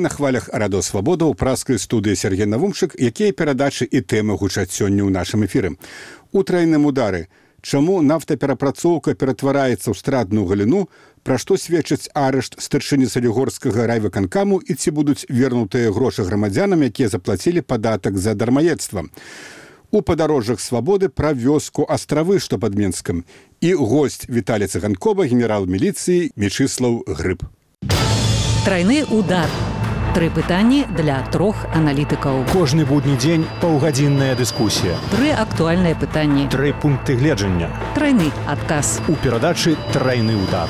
на хвалях Радыё Свабода ў праскай студыі Сергей Навумчык, якія перадачы і тэмы гучаць сёння ў нашым эфіры. У трайным удары. Чаму нафтаперапрацоўка ператвараецца ў стратную галіну, пра што сведчыць арышт старшыні Салігорскага райвыканкаму і ці будуць вернутыя грошы грамадзянам, якія заплацілі падатак за дармаедства. У падарожжах свабоды пра вёску Астравы, што пад Менскам. І госць Віталій Цыганкова, генерал міліцыі Мечыслаў Грыб. Трайны удар. 3 пытанні для 3 аналітыкаў. Кожны будні дзень паўгадзінная дыскусія. 3 актуальныя пытанні. 3 пункты гледжання. Трайны адказ. У перадачы «Трайны удар».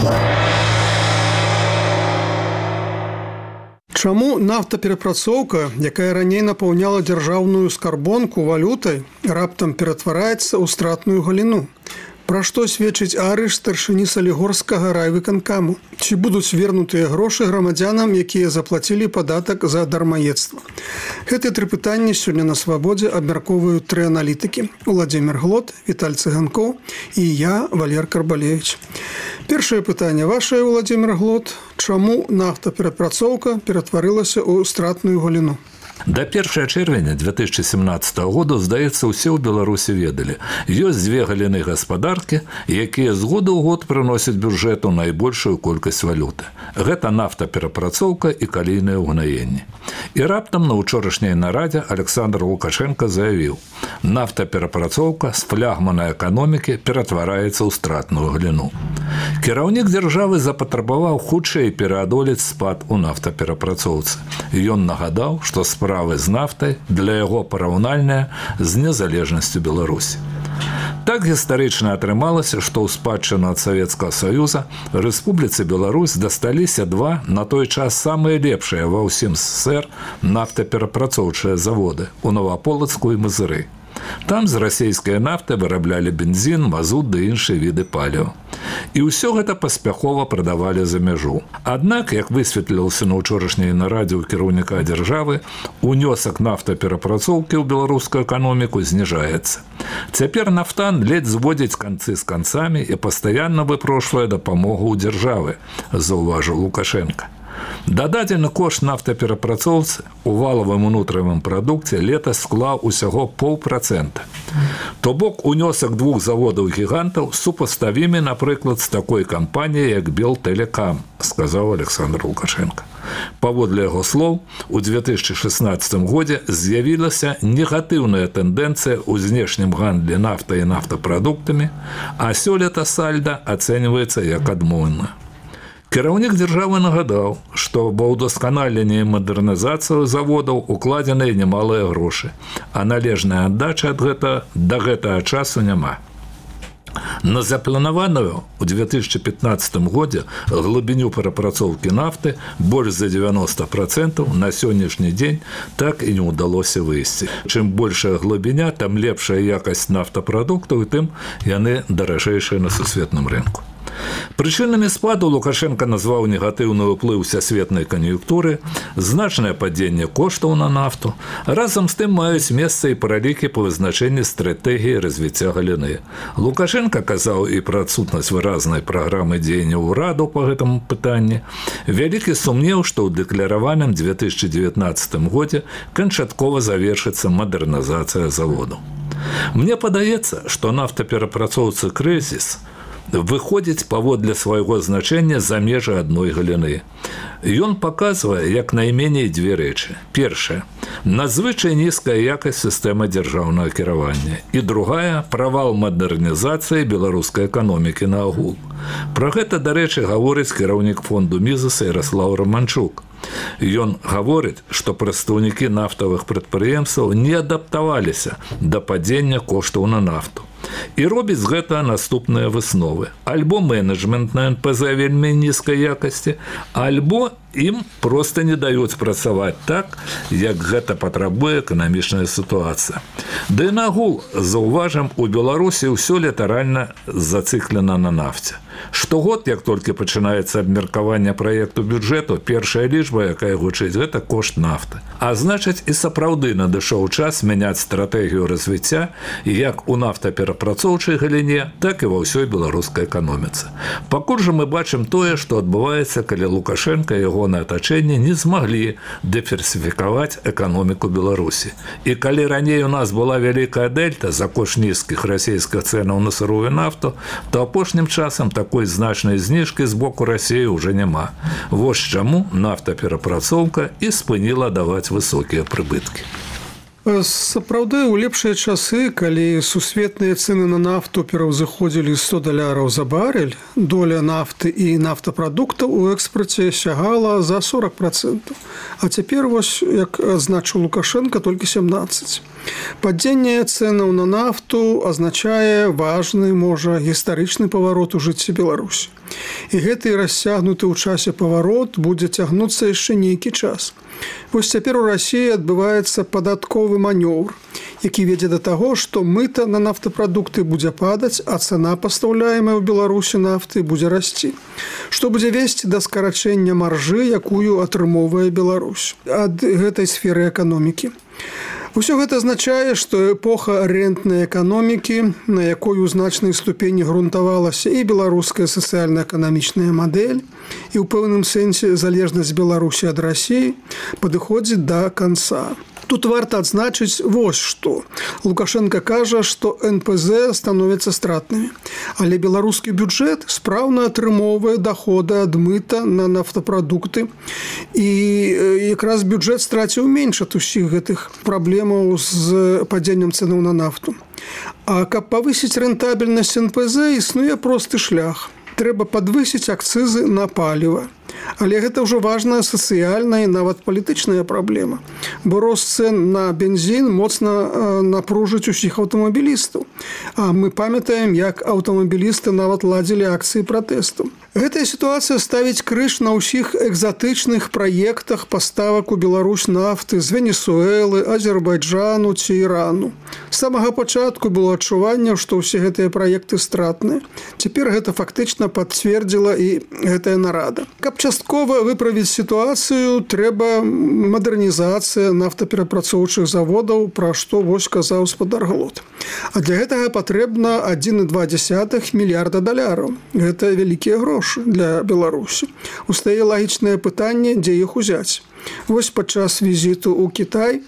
Чаму нафтаперапрацоўка, якая раней напаўняла дзяржаўную скарбонку валютай, раптам ператвараецца ў стратную галіну? Пра што сведчыць арышт старшыні Салігорскага райвыканкаму? Ці будуць вернутыя грошы грамадзянам, якія заплацілі падатак за дармаедства? Гэтыя 3 пытанні сёння на Свабодзе абмяркоўваюць 3 аналітыкі. Уладзімір Глот, Віталь Цыганкоў і я, Валер Карбалевіч. Першае пытанне вашае, Уладзімір Глот. Чаму нафтаперапрацоўка ператварылася ў стратную галіну? До 1 чэрвеня 2017 года, здаецца, усе ў Беларусі ведалі. Ёсць 2 галіны гаспадаркі, якія з года ў год прыносяць бюджэту найбольшую колькасць валюты. Гэта нафтаперапрацоўка і калійнае ўгнаенне. І раптам на ўчорашняй нарадзе Александр Лукашенко заявіў: нафтаперапрацоўка з флягмана эканомікі ператвараецца ў стратную галіну. Кіраўнік дзяржавы запатрабаваў хутчэй пераадолець спад у нафтаперапрацоўцы. Ён нагадаў, што справы з нафтай для яго параўнальныя з незалежнасцю Беларусі. Так гістарычна атрымалася, што ў спадчыну ад Савецкага Саюза Рэспубліцы Беларусь дасталіся 2 на той час самыя лепшыя ва ўсім СССР нафтаперапрацоўчыя заводы у Новаполацку і Мазыры. Там з расійскай нафты выраблялі бензін, мазут ды іншыя віды паліва. І ўсё гэта паспяхова прадавалі за мяжу. Аднак, як высветлілася на ўчорашняй нарадзе ў кіраўніка дзяржавы, унёсак нафтаперапрацоўкі ў беларускую эканоміку зніжаецца. Цяпер нафтан ледзь зводзіць канцы з канцамі і пастаянна выпрошвае дапамогу ў дзяржавы, заўважыў Лукашенко. Дададзены кошт нафтаперапрацоўцы у валавым унутравым прадукце летась склаў усяго 0,5%. То бок унёсак 2 заводаў-гігантаў супаставімы, напрыклад, з такой кампаніяй, як Белтэлекам, сказаў Александр Лукашенко. Паводле яго слоў, у 2016 годзе з'явілася негатыўная тэндэнцыя ў знешнім гандлі нафтай і нафтапрадуктамі, а сёлета сальда ацэньваецца як адмоўна. Кіраўнік дзяржавы нагадаў, што ва ўдасканаленні і мадэрнізацыю заводаў укладзеныя немалыя грошы, а належная аддача да гэтага часу няма. На запланаваную ў 2015 годзе глыбіню перапрацоўкі нафты больш за 90% на сённяшні дзень так і не ўдалося выйсці. Чым большая глыбіня, там лепшая якасць нафтапрадуктаў, і тым яны даражэйшыя на сусветным рынку. Прычынамі спаду Лукашенко назваў негатыўны ўплыў сусветнай кан'юнктуры, значнае падзенне коштаў на нафту. Разам з тым маюць месца і паралікі па вызначэнні стратэгіі развіцця галіны. Лукашенко казаў і пра адсутнасць выразнай праграмы дзеяння ўраду па гэтаму пытанні. Вялікі сумнеў, што ў дэклараваным 2019 годзе канчаткова завершыцца мадэрнізацыя заводу. Мне падаецца, што нафтаперапрацоўцы крызіс выходзіць паводле свайго значэння за межы адной галіны. Ён паказвае як найменей 2 рэчы. Першая – надзвычай нізкая якасць сістэмы дзяржаўнага кіравання. І другая – правал мадэрнізацыі беларускай эканомікі наогул. Пра гэта, дарэчы, гаворыць кіраўнік фонду Мізаса Ярослаў Романчук. Ён гаворыць, што прадстаўнікі нафтавых прадпрыемстваў не адаптаваліся да падзення коштаў на нафту. І робіць з гэта наступныя высновы. Альбо менеджмент на НПЗ вельмі нізкай якасці, альбо ім проста не даюць працаваць так, як гэта патрабуе эканамічная сітуацыя. Да і нагул, заўважым, у Беларусі ўсё літаральна зацыклена на нафце. Штогод, як толькі пачынаецца абмеркаванне праекту бюджэту, першая лічба, якая гучыць, гэта кошт нафты. А значыць, і сапраўды надышоў час мяняць стратэгію развіцця як у нафтаперапрацоўчай галіне, так і ва ўсёй беларускай эканоміцы. Пакуль жа мы бачым тое, што адбываецца, калі Лукашенко і ягонае атачэнне не змаглі дыверсіфікаваць эканоміку Беларусі. І калі раней у нас была вялікая дельта за кошт нізкіх расійскіх цэнаў на сырую нафту, то апошнім часам такой значнай зніжкі з боку Расіі ўжо няма. Вось чаму нафтаперапрацоўка і спыніла даваць высокія прыбыткі. Сапраўды, у лепшыя часы, калі сусветныя цэны на нафту пераўзыходзілі $100 за барель, доля нафты і нафтапрадуктаў у экспарце сягала за 40%. А цяпер, вось, як азначыў Лукашенко, толькі 17%. Падзенне цэнаў на нафту азначае важны, можа, гістарычны паварот у жыцці Беларусі. І гэты расцягнуты ў часе паварот будзе цягнуцца яшчэ нейкі час. Вось цяпер у Расіі адбываецца падатковы манёвр, які вядзе да таго, што мыта на нафтапрадукты будзе падаць, а цана пастаўляемая ў Беларусі нафты будзе расці. Што будзе весці да скарачэння маржы, якую атрымоўвае Беларусь ад гэтай сферы эканомікі. Усё гэта азначае, што эпоха рэнтнай эканомікі, на якой у значнай ступені грунтавалася і беларуская сацыяльна-эканамічная мадэль, і ў пэўным сэнсе залежнасць Беларусі ад Расіі, падыходзіць да канца. Тут варта адзначыць вось што. Лукашенко кажа, што НПЗ становяцца стратнымі. Але беларускі бюджэт спраўна атрымоўвае даходы ад мыта на нафтапрадукты. І якраз бюджэт страціў менш ад усіх гэтых праблемаў з падзеннем цэнаў на нафту. А каб павысіць рэнтабельнасць НПЗ, існуе просты шлях. Трэба падвысіць акцызы на паліва. Але гэта ўжо важная сацыяльная і нават палітычная праблема. Бо рост цэн на бензін моцна напружыць усіх аўтамабілістаў. А мы памятаем, як аўтамабілісты нават ладзілі акцыі пратэсту. Гэтая сітуацыя ставіць крыж на ўсіх экзатычных праектах паставак у Беларусь нафты з Венесуэлы, Азербайджану ці Ірану. З самага пачатку было адчуванне, што ўсе гэтыя праекты стратныя. Цяпер гэта фактычна пацвердзіла і гэтая нарада. Каб часткова выправіць сітуацыю, трэба мадэрнізацыя нафтаперапрацоўчых заводаў, пра што вось казаў спадар Глот. А для гэтага патрэбна $1,2 мільярда. Гэта вялікія грошы для Беларусі. Устае лагічнае пытанне, дзе іх узяць. Вось падчас візіту ў Кітай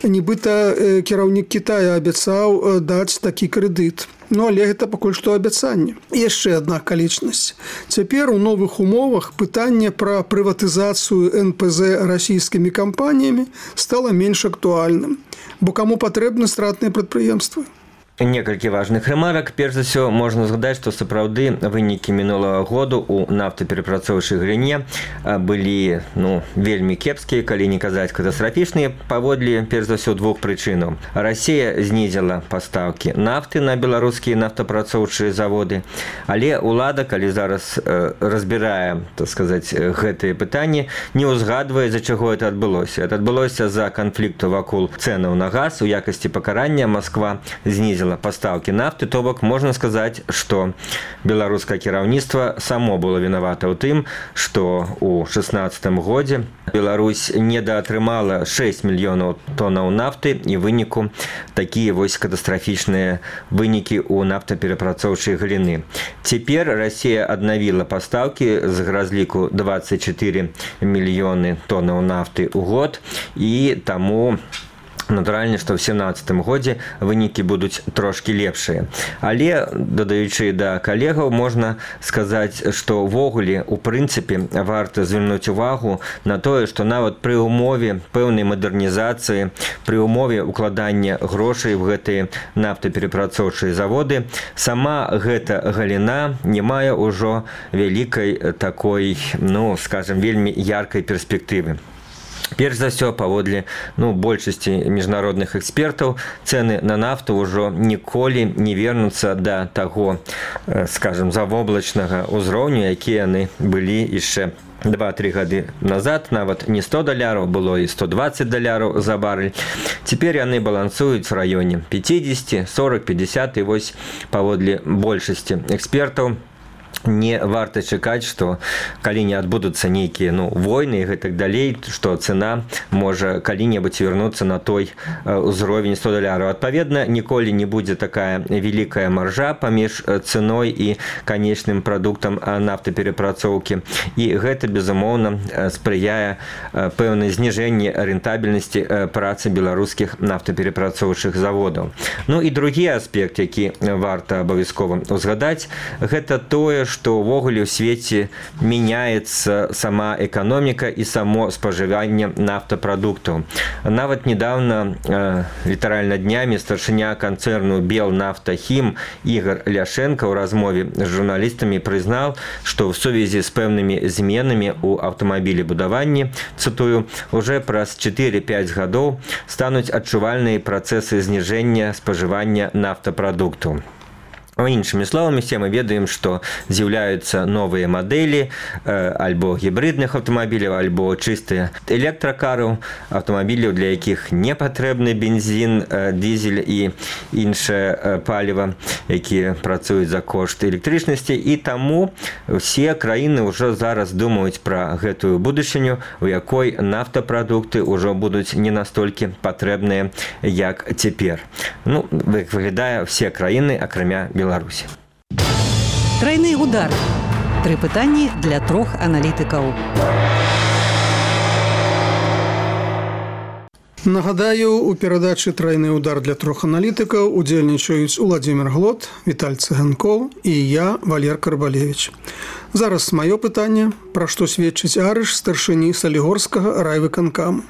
нібыта кіраўнік Кітая абяцаў даць такі крэдыт. Але гэта пакуль што абяцанне. Яшчэ адна акалічнасць. Цяпер у новых умовах пытанне пра прыватызацыю НПЗ расійскімі кампаніямі стала менш актуальным. Бо каму патрэбны стратныя прадпрыемствы? Некалькі важных ремарак. Перш за ўсё, можна згадаць, што сапраўды вынікі мінулага году ў нафтаперапрацоўчай галіне былі вельмі кепскія, калі не казаць катастрафічныя, паводле перш за ўсё двух прычынаў. Расія знізіла пастаўкі нафты на беларускія нафтапрацоўчыя заводы, але ўлада, калі зараз разбірае, так сказаць, гэтыя пытанні, не ўзгадвае, за чаго это адбылося. Это адбылося за канфлікту вакол цэнаў на газ. У якасці пакарання Масква знізіла пастаўкі нафты, то бок можна сказаць, што беларускае кіраўніцтва само было вінавата ў тым, што ў 2016 годзе Беларусь недаатрымала 6 мільёнаў тоннаў нафты, і выніку такія вось катастрафічныя вынікі ў нафтаперапрацоўчай галіны. Цяпер Расія аднавіла пастаўкі з разліку 24 мільёны тоннаў нафты ў год, і таму натуральна, што ў 2017 годзе вынікі будуць трошкі лепшыя. Але, дадаючы да калегаў, можна сказаць, што ўвогуле, у прынцыпе, варта звярнуць увагу на тое, што нават пры ўмове пэўнай мадэрнізацыі, пры ўмове укладання грошай в гэтыя нафтаперапрацоўчыя заводы, сама гэта галіна не мае ўжо вялікай такой, скажем, вельмі яркай перспектывы. Перш за ўсё, паводле большасці міжнародных экспертаў, цэны на нафту ўжо ніколі не вернуцца да таго, скажем, завоблачнага ўзроўню, якія яны былі яшчэ 2-3 гады назад, нават не $100, было і $120 за барель. Цяпер яны балансуюць в раёне 50, 40, 50, і вось паводле большасці экспертаў не варта чакаць, што калі не адбудуцца нейкія войны і гэтак далей, што цена можа калі-небудзь вярнуцца на той узровень $100. Адпаведна, ніколі не будзе такая вялікая маржа паміж цэной і канечным прадуктам нафтаперапрацоўкі. І гэта, безумоўна, спрыяе пэўнай зніжэнні рэнтабельнасці працы беларускіх нафтаперапрацоўчых заводаў. Ну і другі аспект, які варта абавязкова узгадаць, гэта тое, што ўвогуле ў свеце мяняецца сама эканоміка і само спажыванне нафтапрадуктаў. Нават недавно, літаральна днямі, старшыня канцэрну Белнафтахім Ігор Ляшенко ў размове з журналістамі прызнаў, што ў сувязі з пэўнымі зменамі ў аўтамабілебудаванні, цытую, уже праз 4-5 гадоў стануць адчувальныя працэсы зніжэння спажывання нафтапрадуктаў. Іншымі словамі, все мы ведаем, што з'яўляюцца новыя мадэлі альбо гібридных аўтамабіляў, альбо чыстыя электракараў, аўтамабіляў, для якіх не патрэбны бензін, дызель і іншае паліва, якія працуюць за кошт электрычнасці. І таму ўсе краіны ўжо зараз думаюць пра гэтую будучыню, у якой нафтапрадукты ўжо будуць не настолькі патрэбныя, як цяпер. Выглядае все краіны, акрамя Беларусі. Трайны удар. 3 пытанні для 3 аналітыкаў. Нагадаю, у перадачы «Трайны удар» для 3 аналітыкаў удзельнічаюць Уладзімір Глот, Віталь Цыганкоў і я, Валер Карбалевіч. Зараз маё пытанне, пра што сведчыць арыш старшыні Салігорскага райвыканкаму.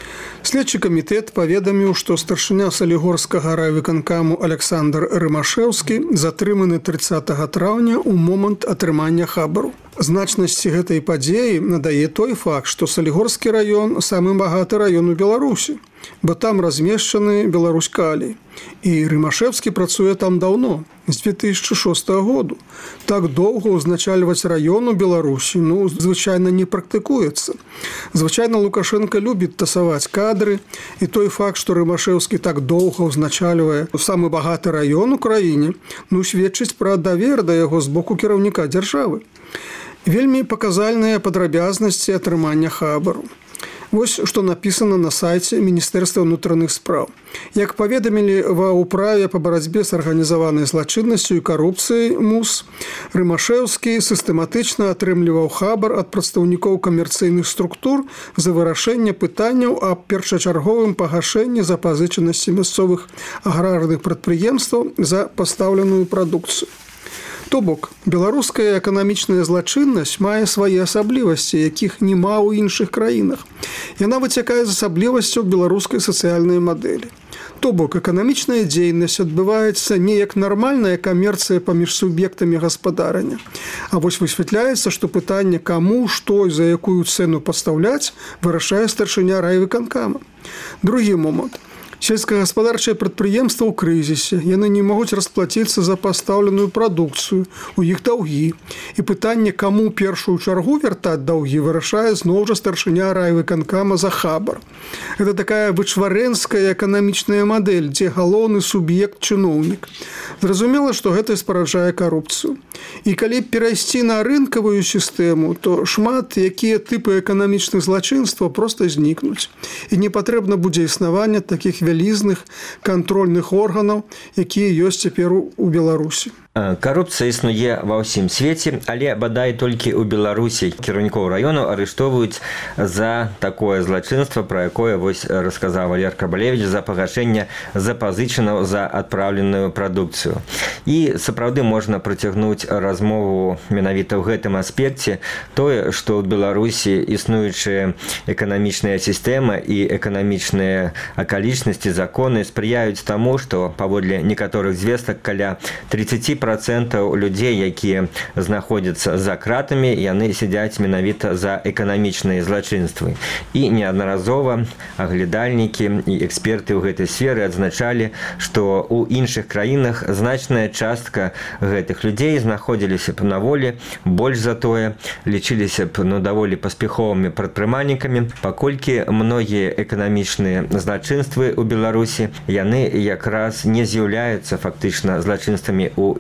Следчы камітэт паведаміў, што старшыня Салігорскага райвыканкаму Александр Рымашэўскі затрыманы 30 траўня ў момант атрымання хабару. Значнасці гэтай падзеі надае той факт, што Салігорскі раён самы багаты раён у Беларусі, бо там размешчаны Беларусь-Калій. І Рымашэўскі працуе там даўно, з 2006 году. Так доўга ўзначальваць раён у Беларусі, звычайна не практыкуецца. Звычайна Лукашенко любіць тасаваць кадры, і той факт, што Рымашэўскі так доўга ўзначальвае самы багаты раён у краіне, сведчыць пра давер да яго з боку кіраўніка дзяржавы. Вельмі паказальныя падрабязнасці атрымання хабару. Вось што напісана на сайце Міністэрства ўнутраных спраў. Як паведамілі ва ўправе па барацьбе з арганізаванай злачыннасцю і карупцыяй МУС, Рымашэўскі сістэматычна атрымліваў хабар ад прадстаўнікоў камерцыйных структур за вырашэнне пытанняў аб першачарговым пагашэнні запазычанасці мясцовых аграрных прадпрыемстваў за пастаўленую прадукцыю. То бок, беларуская эканамічная злачыннасць мае свае асаблівасці, якіх няма ў іншых краінах. Яна выцякае з асаблівасцяў беларускай сацыяльнай мадэлі. То бок, эканамічная дзейнасць адбываецца не як нармальная камерцыя паміж суб'ектамі гаспадарання. А вось высвятляецца, што пытанне каму, што і за якую цэну пастаўляць, вырашае старшыня райвыканкама. Другі момант. Сельскагаспадарчыя прадпрыемства ў крызісе. Яны не могуць расплаціцца за пастаўленую прадукцыю, у іх даўгі. І пытанне, каму першую чаргу вяртаць даўгі, вырашае зноў жа старшыня райвыканкама за хабар. Гэта такая вычварэнская эканамічная мадэль, дзе галоўны суб'ект чыноўнік. Зразумела, што гэта спараджае карупцыю. І калі перайсці на рынкавую сістэму, то шмат якія тыпы эканамічных злачынства проста знікнуць. І не патрэбна будзе існавання такіх вялізных кантрольных органаў, якія ёсць цяпер у Беларусі. Карупцыя існуе ва ўсім свеце, але бадай толькі ў Беларусі кіраўнікоў раёну арыштоўваюць за такое злачынства, пра якое вось расказаў Валер Карбалевіч, за пагашэнне запазычанняў за адпраўленую прадукцыю. І сапраўды можна працягнуць размову менавіта ў гэтым аспекце тое, што ў Беларусі існуючая эканамічная сістэма і эканамічныя акалічнасці, законы спрыяюць таму, што паводле некаторых звестак каля 30% людзей, якія знаходзяцца за кратамі, яны сядзяць менавіта за эканамічныя злачынствы. І неаднаразова аглядальнікі і эксперты ў гэтай сферы адзначалі, што ў іншых краінах значная частка гэтых людзей знаходзіліся б на волі, больш за тое лічыліся б даволі паспяховымі прадпрымальнікамі, паколькі многія эканамічныя злачынствы ў Беларусі, яны якраз не з'яўляюцца фактычна злачынствамі ў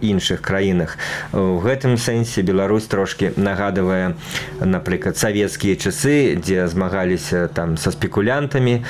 іншых краінах. У гэтым сэнсе Беларусь трошки нагадывае, напрыклад, савецкія часы, дзе змагаліся там са спекулянтамі,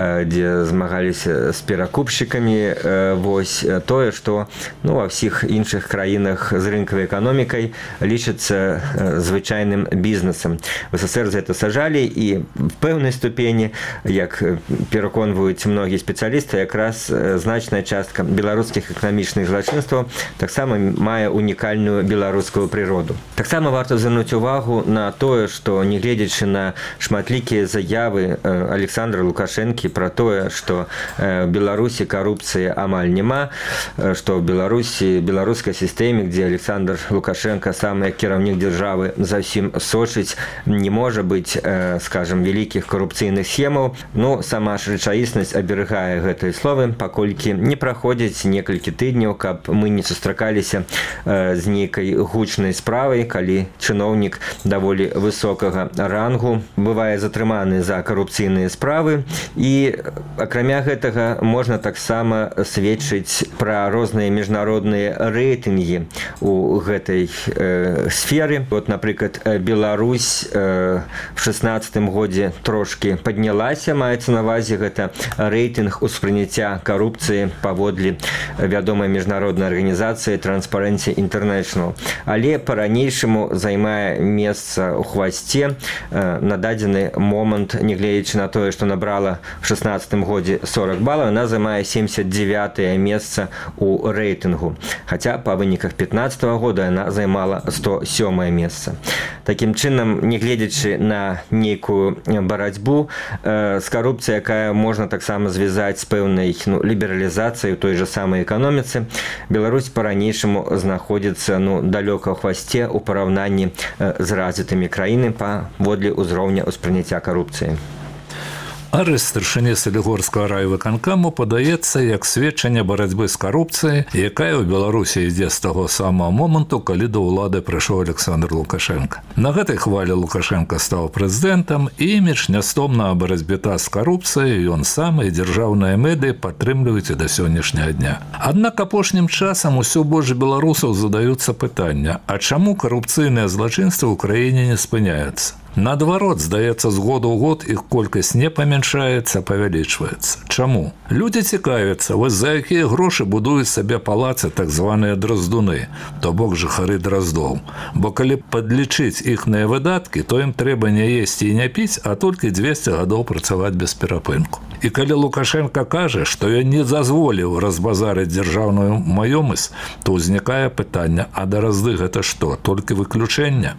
дзе змагаліся з перакупшчыкамі. Вось тое, што ва ўсіх іншых краінах з рынкавай эканомікай лічыцца звычайным бізнесам. В СССР за это сажалі, і в пэўнай ступені, як пераконваюць многія спецыялісты, якраз значная частка беларускіх эканамічных злачынстваў таксама мае унікальную беларускую прыроду. Таксама варта звярнуць увагу на тое, што нягледзячы на шматлікія заявы Александра Лукашэнкі пра тое, што в Беларусі карупцыі амаль няма, што в Беларусі, беларускай сістэме, дзе Александр Лукашенко сам як кіраўнік дзяржавы за ўсім сочыць, не можа быць, скажем, вялікіх карупцыйных схемаў. Сама ж рэчаіснасць аберагае гэтыя словы, паколькі не праходзіць некалькі тыдняў, каб мы не сустракаліся з нейкай гучнай справай, калі чыноўнік даволі высокага рангу бывае затрыманы за карупцыйныя справы. І акрамя гэтага можна таксама сведчыць пра розныя міжнародныя рэйтынгі у гэтай сферы. Напрыклад, Беларусь в 16-м годзе трошки паднялася, маецца на ўвазе гэта рэйтынг успрыняцця карупцыі паводле вядомай міжнароднай арганізацыі Transparency International. Але па-ранейшаму займае месца ў хвасце. На дадзены момант, нягледзячы на тое, што набрала в 16-м годзе 40 балаў, яна займае 79-е месца ў рэйтынгу. Хаця па выніках 15-го года яна займала 107-е месца. Такім чынам, нягледзячы на нейкую барацьбу з карупцыяй, якая можна таксама звязаць з пэўнай лібералізацыяй у той жа самай эканоміцы, Беларусь па-ранейшаму знаходзіцца далёка ў хвасце ў параўнанні з развітымі краінамі паводле ўзроўня ўспрыняцця карупцыі. Арышт старшыні Салігорскага райвыканкаму падаецца як сведчанне барацьбы з карупцыяй, якая ў Беларусі ідзе з таго самага моманту, калі да ўлады прыйшоў Александр Лукашенко. На гэтай хвалі Лукашенко стаў прэзідэнтам, і імідж нястомнага барацьбіта з карупцыяй ён сам і дзяржаўныя медыі падтрымліваюць і да сённяшняга дня. Аднак апошнім часам усё больш беларусаў задаюцца пытання: а чаму карупцыйныя злачынствы ў краіне не спыняюцца? Наадварот, здаецца, з году ў год іх колькасць не памяншаецца, а павялічваецца. Чаму? Людзі цікавяцца, вось за якія грошы будуюць сабе палацы так званыя драздуны, то бок жыхары Драздоў. Бо калі падлічыць іхныя выдаткі, то ім трэба не есці і не піць, а толькі 200 гадоў працаваць без перапынку. І калі Лукашенко кажа, што ён не дазволіў разбазарыць дзяржаўную маёмасць, то ўзнікае пытанне: а Дразды гэта што, толькі выключэнне?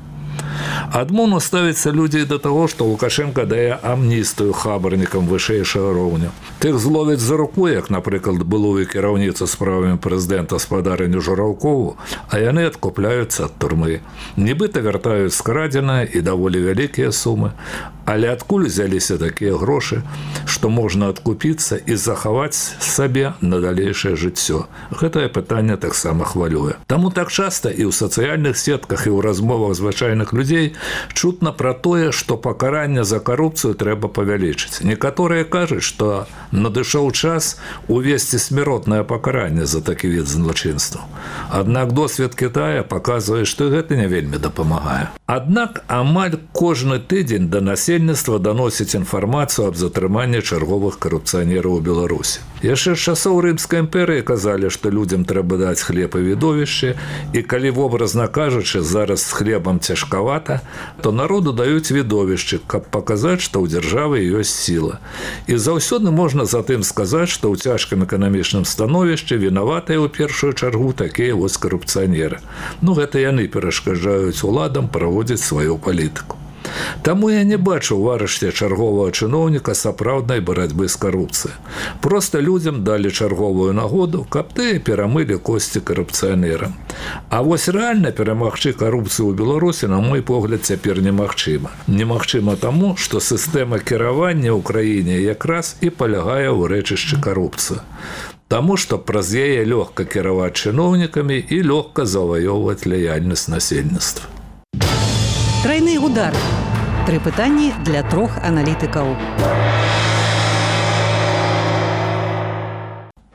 Адмоўна ставіцца людзей да таго, што Лукашенко дае амністыю хабарнікам вышэйшага роўня. Тых зловяць за руку, як, напрыклад, былую кіраўніцу справамі прэзідэнта спадарыню Жураўкову, а яны адкупляюцца ад турмы. Нібыта вяртаюць скрадзенае і даволі вялікія сумы. Але адкуль узяліся такія грошы, што можна адкупіцца і захаваць сабе на далейшае жыццё? Гэтае пытанне таксама хвалюе. Таму так часта і ў сацыяльных сетках, і ў размовах звычайных людзей чутна пра тое, што пакаранне за карупцыю трэба павялічыць. Некаторыя кажуць, што надышоў час увесці смяротнае пакаранне за такі від злачынстваў. Аднак досвед Кітая паказвае, што гэта не вельмі дапамагае. Аднак амаль кожны тыдзень да насельніцтва даносіць інфармацыю аб затрыманні чарговых карупцыянераў у Беларусі. Яшчэ з часоў Рымскай імперыі казалі, што людзям трэба даць хлеб і відовішчы, і калі, вобразна кажучы, зараз з хлебам цяжкавата, то народу даюць відовішчы, каб паказаць, што ў дзяржавы ёсць сіла. І заўсёды можна затым сказаць, што ў цяжкім эканамічным становішчы вінаватыя ў першую чаргу такія вось карупцыянеры. Гэта яны перашкаджаюць уладам праводзіць сваю палітыку. Таму я не бачу ў арышце чарговага чыноўніка сапраўднай барацьбы з карупцыяй. Проста людзям далі чарговую нагоду, каб тыя перамылі косці карупцыянерам. А вось рэальна перамагчы карупцыю ў Беларусі, на мой погляд, цяпер немагчыма. Немагчыма таму, што сістэма кіравання ў краіне якраз і палягае ў рэчышчы карупцыі. Таму што праз яе лёгка кіраваць чыноўнікамі і лёгка заваёўваць лаяльнасць насельніцтва. Тройны удар. 3 пытанні для 3 аналітыкаў.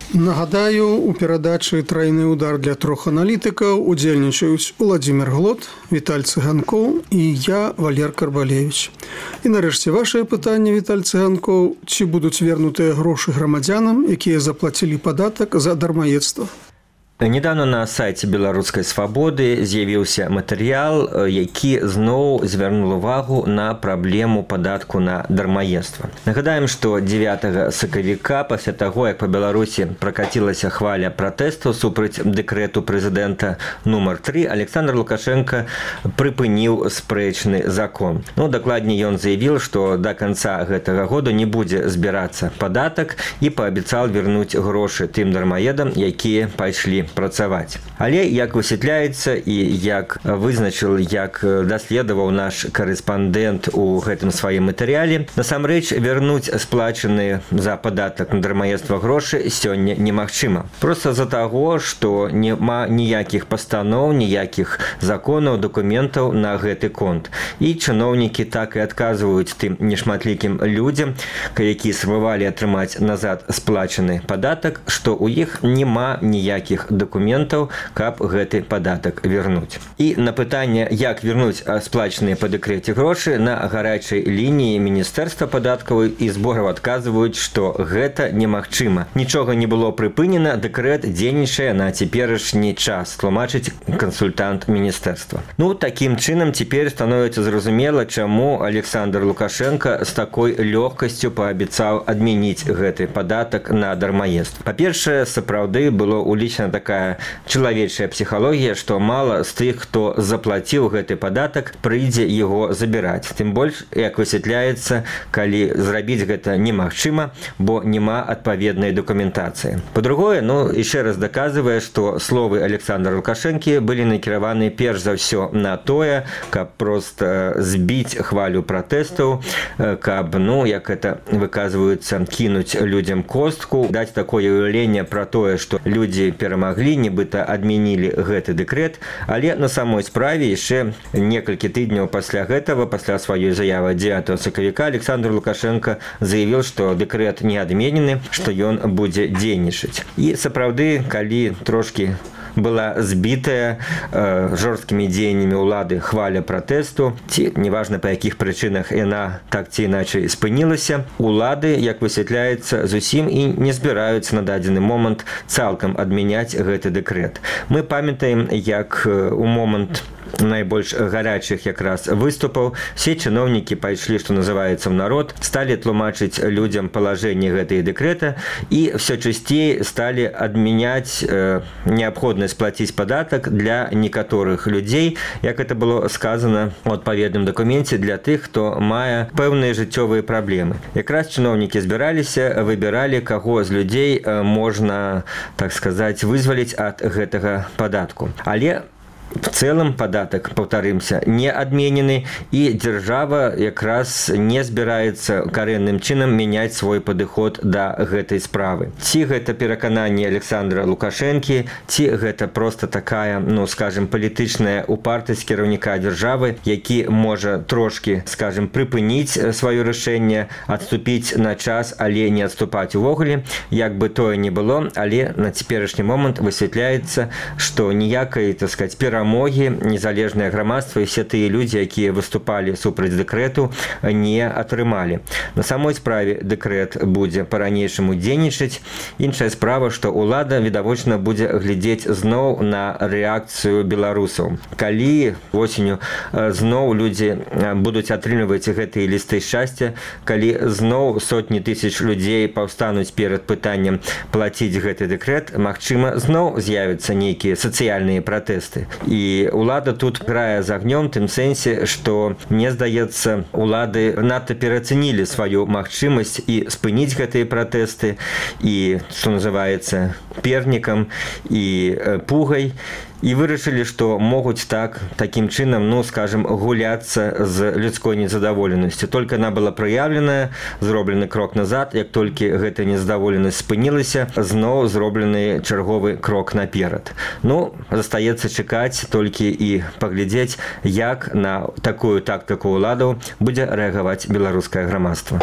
Нагадаю, у перадачы «Трайны удар» для трох аналітыкаў удзельнічаюць Уладзімір Глот, Віталь Цыганкоў і я, Валер Карбалевич. І нарэшце вашае пытанне, Віталь Цыганкоў, ці будуць вернутыя грошы грамадзянам, якія заплацілі падатак за дармаедства? Недавно на сайце Беларускай свабоды з'явіўся матэрыял, які зноў звярнуў увагу на праблему падатку на дармаедства. Нагадаем, што 9 сакавіка, пасля таго, як па Беларусі пракацілася хваля пратэстаў супраць дэкрэту прэзідэнта нумар 3, Александр Лукашенко прыпыніў спрэчны закон. Дакладней, ён заявіў, што да канца гэтага года не будзе збірацца падатак і паабяцаў вярнуць грошы тым дармаедам, якія пайшлі працаваць. Але, як высвятляецца і як вызначыў, як даследаваў наш карэспандэнт у гэтым сваім матэрыяле, насамрэч вярнуць сплачаныя за падатак на дармаедства грошы сёння немагчыма. Проста з-за таго, што няма ніякіх пастаноў, ніякіх законаў, дакументаў на гэты конт. І чыноўнікі так і адказваюць тым нешматлікім людзям, які спрабавалі атрымаць назад сплачаны падатак, што ў іх няма ніякіх дакументаў, каб гэты падатак вернуць. І на пытанне, як вернуць сплачаныя па дэкрэце грошы, на гарачай лініі Міністэрства падаткаў і збораў адказваюць, што гэта немагчыма. Нічога не было прыпынена, дэкрэт дзейнічае на цяперашні час, тлумачыць кансультант міністэрства. Такім чынам цяпер становіцца зразумела, чаму Александр Лукашенко з такой лёгкасцю паабяцаў адмяніць гэты падатак на дармаедства. Па-першае, сапраўды было улічана такая чалавечая псіхалогія, што мала з тых, хто заплаціў гэты падатак, прыйдзе яго забіраць. Тым больш, як высвятляецца, калі зрабіць гэта немагчыма, бо няма адпаведнай дакументацыі. Па-другое, яшчэ раз даказвае, што словы Александра Лукашэнкі былі накіраваны перш за ўсё на тое, каб проста збіць хвалю пратэстаў, каб, як это выказваюцца, кінуць людзям костку, даць такое уяўленне пра тое, што людзі перамаглі, нібыта адмянілі гэты дэкрэт, але на самой справе яшчэ некалькі тыдняў пасля гэтага, пасля сваёй заявы 9 сакавіка, Александр Лукашенко заявіў, што дэкрэт не адменены, што ён будзе дзейнічаць. І сапраўды, калі трошкі была збітая жорсткімі дзеяннямі ўлады хваля пратэсту, ці неважна па якіх прычынах яна так ці іначай спынілася, улады, як высвятляецца, зусім і не збіраюцца на дадзены момант цалкам адмяняць гэты дэкрэт. Мы памятаем, як у момант найбольш гарачых якраз выступаў все чыноўнікі пайшлі, што называецца, в народ, сталі тлумачыць людзям палажэнне гэтай дэкрэта і все часцей сталі адмяняць неабходнасць плаціць падатак для некаторых людзей, як это было сказано у адпаведным дакуменце, для тых, хто мае пэўныя жыццёвыя праблемы. Якраз чыноўнікі збіраліся, выбіралі, каго з людзей можна, так сказаць, вызваліць ад гэтага падатку. Але в цэлым падатак, паўтарымся, не адменены, і дзяржава якраз не збіраецца карэнным чынам мяняць свой падыход да гэтай справы. Ці гэта перакананне Александра Лукашэнкі, ці гэта проста такая, скажем, палітычная упартасць кіраўніка дзяржавы, які можа трошкі, скажем, прыпыніць сваё рашэнне, адступіць на час, але не адступаць увогуле. Як бы тое ні было, але на цяперашні момант высвятляецца, што ніякай, так сказаць, перамогі незалежнае грамадства і все тыя людзі, якія выступалі супраць дэкрэту, не атрымалі. На самой справе дэкрэт будзе па-ранейшаму дзейнічаць. Іншая справа, што ўлада, відавочна, будзе глядзець зноў на рэакцыю беларусаў. Калі восенню зноў людзі будуць атрымліваць гэтыя лісты шчасця, калі зноў сотні тысяч людзей паўстануць перад пытаннем плаціць гэты дэкрэт, магчыма, зноў з'явяцца нейкія сацыяльныя пратэсты. І ўлада тут грае з агнём, тым сэнсе, што, мне здаецца, улады надта пераацэнілі сваю магчымасць і спыніць гэтыя пратэсты, і, што называецца, пернікам і пугай, і вырашылі, што могуць такім чынам, скажем, гуляцца з людской незадаволенасцю. Толькі яна была праяўленая, зроблены крок назад, як толькі гэтая незадаволенасць спынілася, зноў зроблены чарговы крок наперад. Застаецца чакаць толькі і паглядзець, як на такую тактыку ўладаў будзе рэагаваць беларускае грамадства.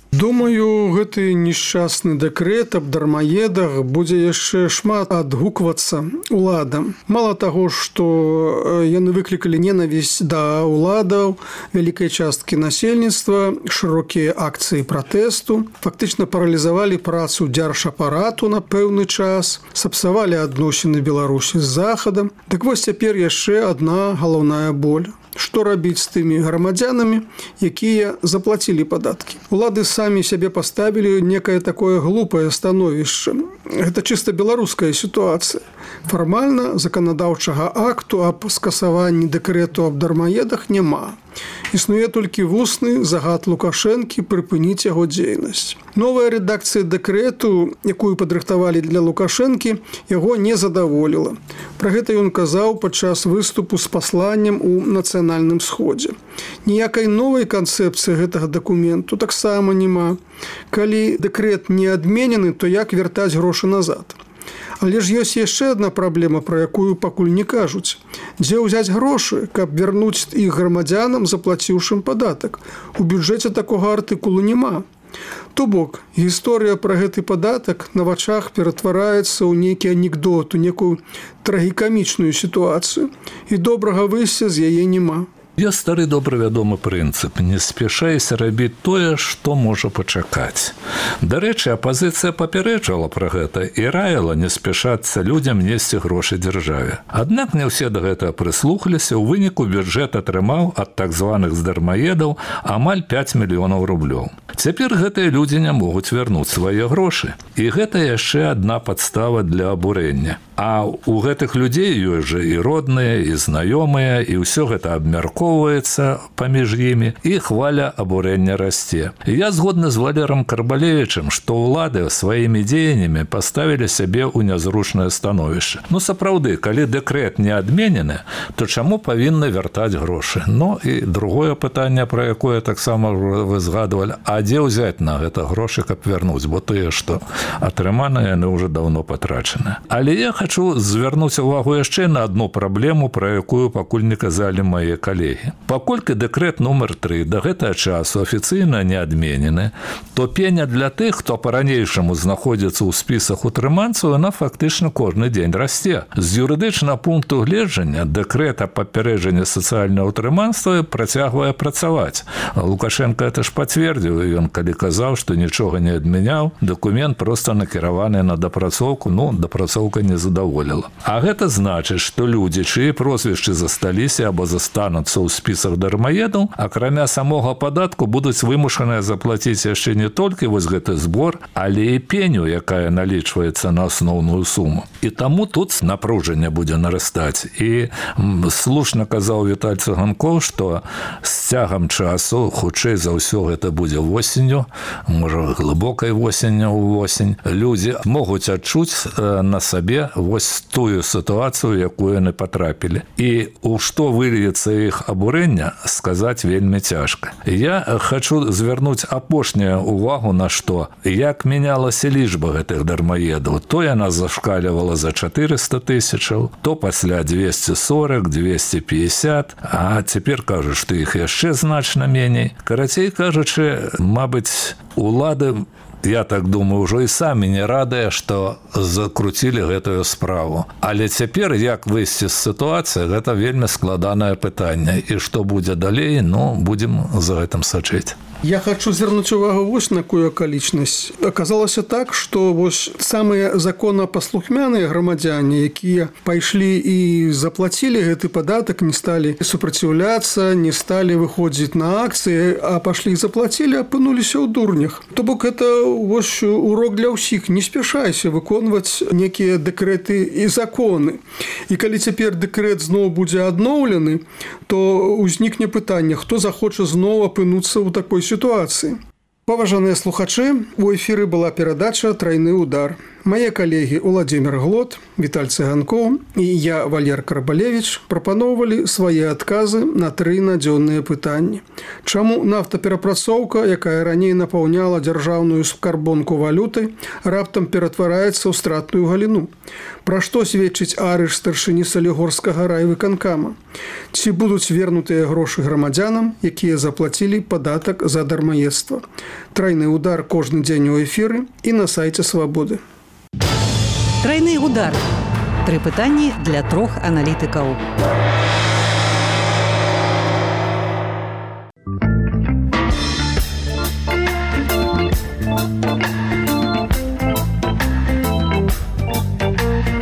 Думаю, гэты несчастны дэкрэт аб дармаедах будзе яшчэ шмат адгуквацца уладам. Мала таго, што яны выклікалі ненавісць да уладаў, вялікай часткі насельніцтва, шырокія акцыі пратэсту, фактычна паралізавалі працу дзяржапарату на пэўны час, сапсавалі адносіны Беларусі з Захадам. Так вось цяпер яшчэ адна галоўная боль. Што рабіць з тымі грамадзянамі, якія заплацілі падаткі? Улады самі сябе паставілі некае такое глупае становішча. Гэта чыста беларуская сітуацыя. Фармальна заканадаўчага акту аб скасаванні дэкрэту аб дармаедах няма. Існуе толькі вусны загад Лукашэнкі прыпыніць яго дзейнасць. Новая рэдакцыя дэкрэту, якую падрыхтавалі для Лукашэнкі, яго не задаволіла. Пра гэта ён казаў падчас выступу з пасланнем у нацыянальным сходзе. Ніякай новай канцэпцыі гэтага дакументу таксама няма. Калі дэкрэт не адменены, то як вяртаць грошы назад? Але ж ёсць яшчэ адна праблема, пра якую пакуль не кажуць. Дзе ўзяць грошы, каб вярнуць іх грамадзянам, заплаціўшым падатак? У бюджэце такога артыкулу няма. То бок, гісторыя пра гэты падатак на вачах ператвараецца ў нейкі анекдот, у некую трагікамічную сітуацыю, і добрага выйсця з яе няма. Ёсць стары добра вядомы прынцып: не спяшайся рабіць тое, што можа пачакаць. Дарэчы, апазіцыя папярэджала пра гэта і раіла не спяшацца людзям несці грошы дзяржаве. Аднак не ўсе да гэтага прыслухаліся, у выніку бюджэт атрымаў ад так званых дармаедаў амаль 5 мільёнаў рублёў. Цяпер гэтыя людзі не могуць вярнуць свае грошы. І гэта яшчэ адна падстава для абурэння. А у гэтых людзей ёсць жа і родныя, і знаёмыя, і ўсё гэта абмяркоўваецца паміж імі, і хваля абурэння расце. Я згодны з Валерам Карбалевічам, што ўлады сваімі дзеяннямі паставілі сябе ў нязручнае становішча. Ну, сапраўды, калі дэкрэт не адменены, то чаму павінны вяртаць грошы? Ну, і другое пытанне, пра якое таксама вы згадвалі: а дзе ўзяць на гэта грошы, каб вярнуць? Бо тыя, што атрыманыя, яны ўжо даўно патрачаны. Але я хочу звярнуць увагу яшчэ на адну праблему, пра якую пакуль не казалі мае калегі. Паколькі дэкрэт нумар 3 да гэтага часу афіцыйна не адменены, то пеня для тых, хто па-ранейшаму знаходзіцца ў спісах утрыманцаў, яна фактычна кожны дзень расце. З юрыдычнага пункту гледжання дэкрэт аб папярэджанні сацыяльнага ўтрыманства працягвае працаваць. Лукашенко это ж пацвердзіў, ён калі казаў, што нічога не адмяняў, дакумент проста накіраваны на дапрацоўку, ну, дапрацоўка не задаволіла. А гэта значыць, што людзі, чые прозвішчы засталіся або застануцца ў спісах дармаедаў, акрамя самога падатку, будуць вымушаныя заплаціць яшчэ не толькі вось гэты збор, але і пеню, якая налічваецца на асноўную суму. І таму тут напружанне будзе нарастаць. І слушна казаў Віталь Цыганкоў, што з цягам часу, хутчэй за ўсё гэта будзе восенню, можа глыбокай восенню ўвосень, людзі могуць адчуць на сабе вось тую сітуацыю, якую яны патрапілі. І у што выльецца іх абурэння, сказаць вельмі цяжка. Я хочу звярнуць апошнюю увагу на што. Як мянялася лічба гэтых дармаедаў. То яна зашкалівала за 400 тысячаў, то пасля 240, 250, а цяпер кажуць, што іх яшчэ значна меней. Карацей кажучы, мабыць, улады, я так думаю, ўжо і самі не радыя, што закруцілі гэтую справу. Але цяпер, як выйсці з сітуацыі, гэта вельмі складанае пытанне. І што будзе далей, ну, будзем за гэтым сачыць. Я хочу звярнуць увагу вось на якую акалічнасць. Аказалася так, што вось самыя законапаслухмяныя грамадзяне, якія пайшлі і заплацілі гэты падатак, не сталі супраціўляцца, не сталі выходзіць на акцыі, а пашлі і заплацілі, апынуліся ў дурнях. То бок это вось урок для ўсіх. Не спяшайся выконваць некія дэкрэты і законы. І калі цяпер дэкрэт зноў будзе адноўлены, то ўзнікне пытанне, хто захоча зноў апынуцца ў такой сітуацыі. Паважаныя слухачы, у эфіры была перадача «Трайны удар». Мае калегі Уладзімір Глот, Віталь Цыганкоў і я, Валер Карбалевіч, прапаноўвалі свае адказы на 3 надзённыя пытанні. Чаму нафтаперапрацоўка, якая раней напаўняла дзяржаўную скарбонку валютай, раптам ператвараецца ў стратную галіну? Пра што сведчыць арыш старшыні Салігорскага райвыканкама? Ці будуць вернутыя грошы грамадзянам, якія заплацілі падатак за дармаедства? Трайны удар кожны дзень у эфіры і на сайце Свабоды. Трайны удар. 3 пытанні для 3 аналітыкаў.